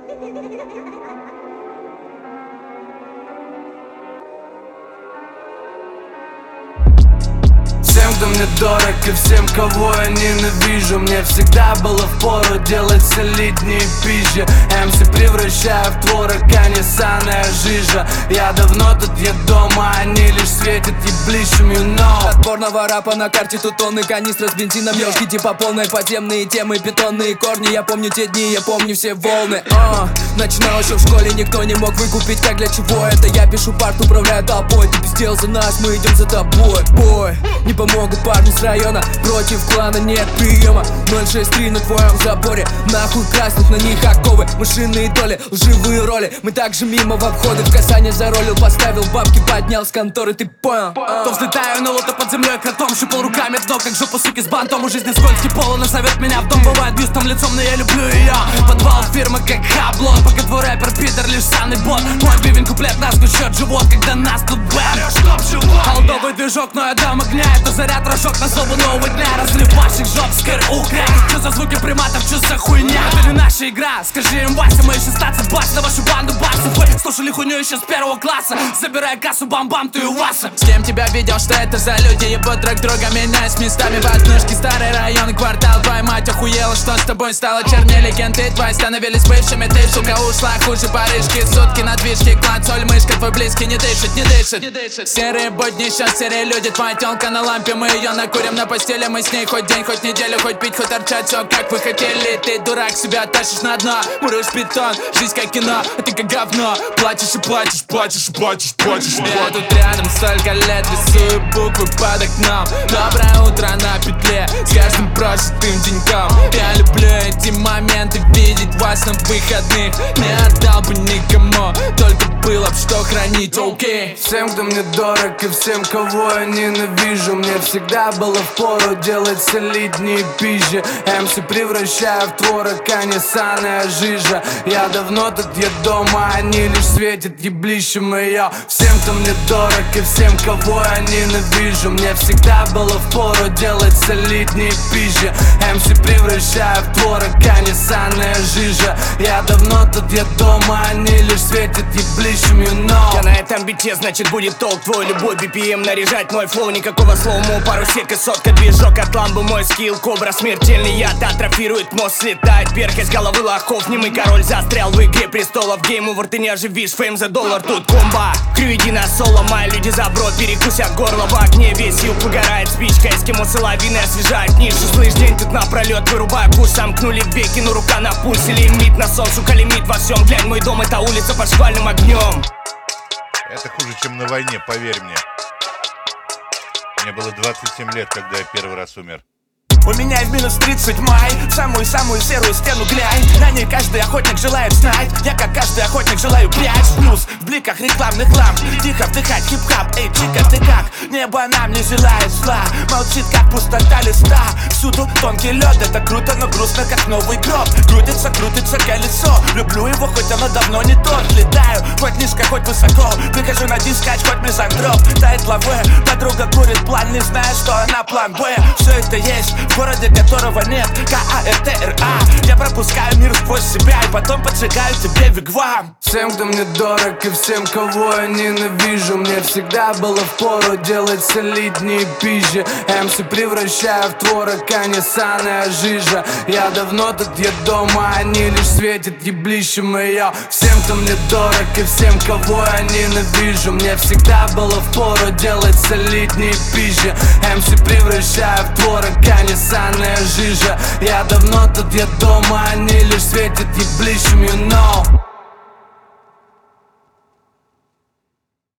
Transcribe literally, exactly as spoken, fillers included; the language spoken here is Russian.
Всем, кто мне дорог, и всем, кого я ненавижу, мне всегда было впору делать солиднее пизжи. эм си превращаю в творог, а не саная жижа. Я давно тут, я дома, они лишь светят еблищем, you know. Отборного рэпа на карте тут тонны канистра с бензином. Ёшки типа полной, подземные темы, бетонные корни. Я помню те дни, я помню все волны. uh, Начинал еще в школе, никто не мог выкупить, как для чего это. Я пишу парт, управляю толпой. Ты пиздел за нас, мы идем за тобой. Бой, не помогут парни с района, против клана нет приема. Ноль шесть три на твоем заборе, нахуй красных, на них оковы. Машинные доли, лживые роли, мы также мимо в обходы. В касание заролил, поставил бабки, поднял с конторы, ты понял? uh. То взлетаю на лото под землей кротом, щупал руками дно, как жопа суки с бантом. У жизни скользкий пол, она зовет меня в дом. Бывает бьюстом лицом, но я люблю ее. Подвал фирмы как хаблон, пока твой рэпер Питер лишь санный бот. Мой бивень куплет нас гучет живот, когда нас тут бэм. Холдовый движок, но я дам огня, это заряд рожок на злобу нового дня. Разрыв ваших жоп, скэр, укря. Что за звуки приматов, что за хуйня? Это не наша игра, скажи им, Вася, мы еще статься бач на вашу банду барсов. Вы слушали хуйню еще с первого класса, забирай кассу, бам-бам, ты у Васа. С кем тебя видел, что это за люди? Ебут друг друга, меняясь местами. В однушке, старый район, квартал. Твоя мать охуела, что с тобой стало? Чернее легенды твои становились бывшими. Ты, сука, ушла хуже Парижки. Сутки на движке, клан, соль, мышка. Твой близкий не дышит, не дышит, не дышит. Серые будни, сейчас серые люди. Твоя тёлка на лампе, мы ее накурим на постели. Мы с ней хоть день, хоть неделю, хоть пить, хоть торчать. Все как вы хотели. Ты дурак, себя тащишь на дно. Мурыш бетон, жизнь как кино, а ты как говно. Плачешь и плачешь, плачешь и плачешь, плачешь. Я тут рядом столько лет, рисую буквы под окном. Доброе утро на петле, с каждым прожитым деньком. Я люблю эти моменты, видеть вас на выходных. Не отдал бы никому, только было б что хранить, окей. Okay. Всем, кто мне дорог, и всем, кого я ненавижу, мне всегда было впору делать солиднее пизжи. эм си превращаю в творог, а не саная жижа. Я давно тут, я дома, они лишь светят еблищем ее. Всем, кто мне дорог, и всем, кого я ненавижу, мне всегда было впору делать солиднее пизжи. эм си превращаю в творог, а не саная жижа. Я давно тут, я дома, они лишь светят еблищем, you know. Я на этом бите, значит будет толк. Твой любой би пи эм наряжать мой флоу. Никакого слоуму, пару сек и сотка. Движок от ламбы, мой скилл, кобра. Смертельный яд атрофирует мозг, слетает перхоть с головы лохов. Немый король застрял в игре престолов. Гейм овер, ты не оживишь, фейм за доллар. Тут комбо, крю иди на соло. Мои люди за брод, перекусят горло. В огне весь юг выгорает спичка. Эскимосы лавины освежают нишу. Слышь, день тут напролет, вырубаю куш. Сомкнули веки, но рука на пульсе. Лимит на сон, сука, лимит во всем. Глянь, мой дом, это улица под шквальным огнем. Это хуже, чем на войне, поверь мне. Мне было двадцать семь лет, когда я первый раз умер. У меня в минус тридцать май, самую-самую серую стену глянь. На ней каждый охотник желает знать. Я как каждый охотник желаю пять плюс в бликах рекламных ламп. Тихо вдыхать хип-хап, эй, чика, ты как? Небо нам не желает зла. Молчит, как пустота листа. Всюду тонкий лед, это круто, но грустно, как новый гроб. Крутится, крутится колесо. Люблю его, хоть оно давно не тот. Летаю, хоть низко, хоть высоко. Прихожу на дискач, хоть мизантроп. Тает лаве, подруга курит план, не зная, что она план Б. Все это есть в городе, которого нет, К А Р Т Р А. Я пропускаю мир сквозь себя и потом поджигаю тебе вигвам. Всем, кто мне дорог, и всем, кого я ненавижу, мне всегда было впору делать солиднее пизжи. эм си превращаю в творог, а не саная жижа. Я давно тут, я дома, они лишь светят еблищем ее. Всем, кто мне дорог, и всем, кого я ненавижу, мне всегда было впору делать солиднее пизжи. эм си превращаю в творог, а не саная жижа. Я давно тут, я дома, они лишь светят еблищем, you know.